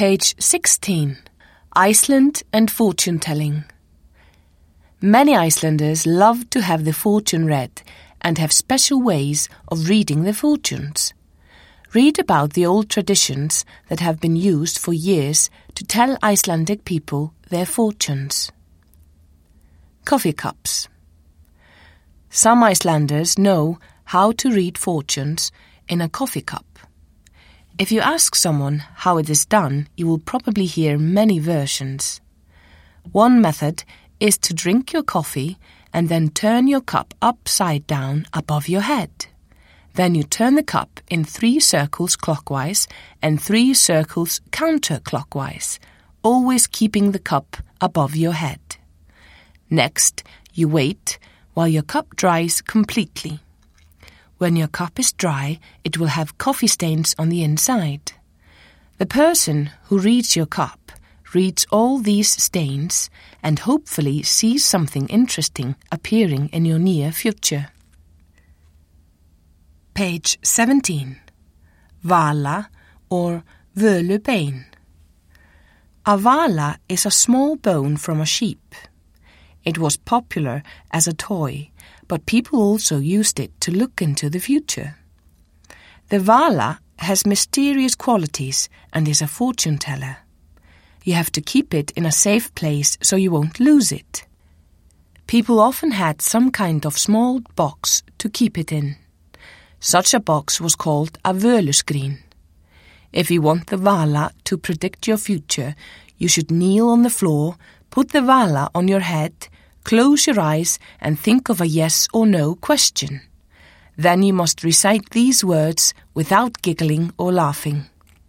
Page 16. Iceland and fortune-telling. Many Icelanders love to have the fortune read and have special ways of reading the fortunes. Read about the old traditions that have been used for years to tell Icelandic people their fortunes. Coffee cups. Some Icelanders know how to read fortunes in a coffee cup. If you ask someone how it is done, you will probably hear many versions. One method is to drink your coffee and then turn your cup upside down above your head. Then you turn the cup in 3 circles clockwise and 3 circles counterclockwise, always keeping the cup above your head. Next, you wait while your cup dries completely. When your cup is dry, it will have coffee stains on the inside. The person who reads your cup reads all these stains and hopefully sees something interesting appearing in your near future. Page 17. Vala or völubein. A vala is a small bone from a sheep. It was popular as a toy, but people also used it to look into the future. The vala has mysterious qualities and is a fortune teller. You have to keep it in a safe place so you won't lose it. People often had some kind of small box to keep it in. Such a box was called a völuskrin. If you want the vala to predict your future, you should kneel on the floor, put the vala on your head, close your eyes and think of a yes or no question. Then you must recite these words without giggling or laughing.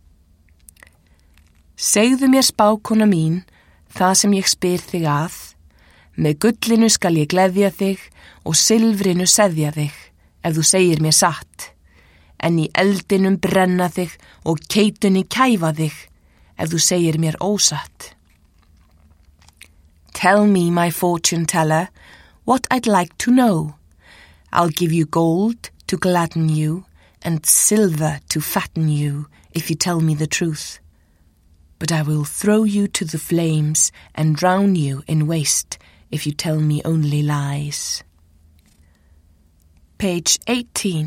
Segðu mér spákona mín, það sem ég spyr þig að, með gullinu skal ég gleðja þig og silfrinu seðja þig, ef þú segir mér satt, en í eldinum brenna þig og keitunni kæfa þig, ef þú segir mér ósatt. Tell me, my fortune teller, what I'd like to know. I'll give you gold to gladden you and silver to fatten you if you tell me the truth. But I will throw you to the flames and drown you in waste if you tell me only lies. Page 18.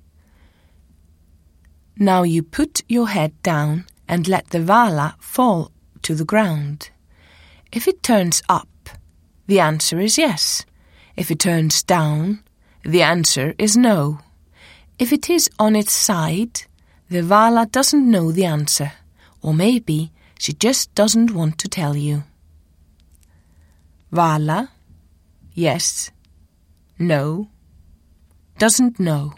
Now you put your head down and let the vala fall to the ground. If it turns up, the answer is yes. If it turns down, the answer is no. If it is on its side, the vala doesn't know the answer, or maybe she just doesn't want to tell you. Vala, yes, no, doesn't know.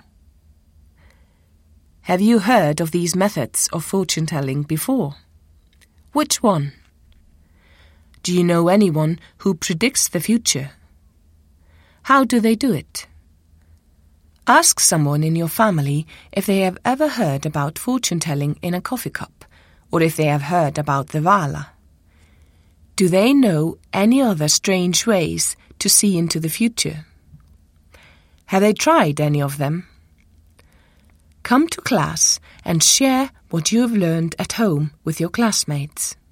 Have you heard of these methods of fortune-telling before? Which one? Do you know anyone who predicts the future? How do they do it? Ask someone in your family if they have ever heard about fortune-telling in a coffee cup, or if they have heard about the vala. Do they know any other strange ways to see into the future? Have they tried any of them? Come to class and share what you have learned at home with your classmates.